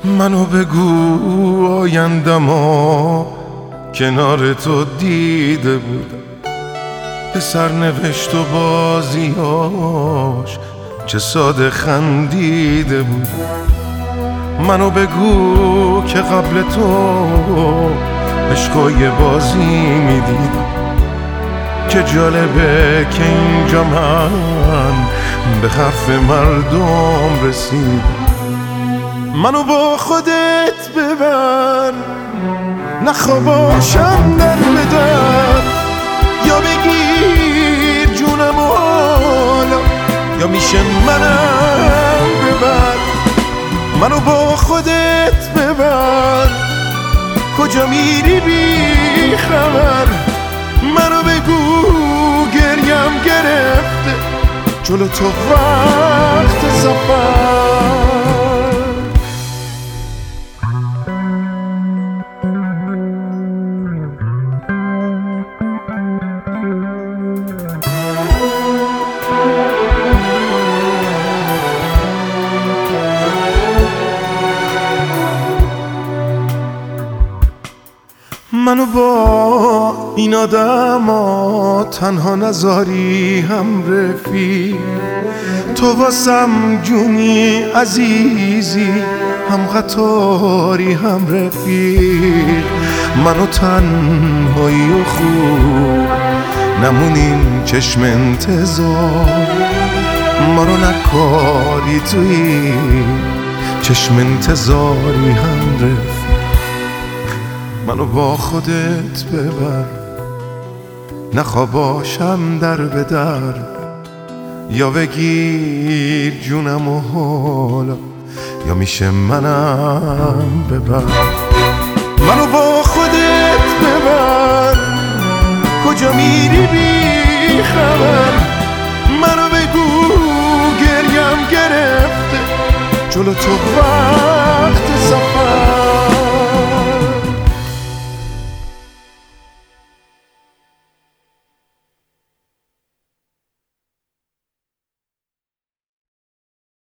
منو بگو آیندما کنار تو دیده بودم، به سرنوشت و بازیاش چه ساده خندیده بودم. منو بگو که قبل تو عشقای بازی میدیدم، که جالبه که اینجا من به حرف مردم رسیدم. منو با خودت ببر، نخواباشم در بدر، یا بگیر جونم و حالا یا میشه منم ببر. منو با خودت ببر، کجا میری بی خبر. منو بگو گریم گرفته جلو تو وقت سفر. منو با این آدما تنها نذاری هم رفیق، تو واسم جونی عزیزی، هم قطاری هم رفیق. منو تنهایی و خوب نمونیم چشم انتظار، ما رو نکاری توی چشم انتظاری هم رفیق. منو با خودت ببر، نخواباشم در بدر، یا بگیر جونم و حالا یا میشه منم ببر. منو با خودت ببر، کجا میری بی خبر. منو بگو گریم گرفته جلو تو وقت سفر.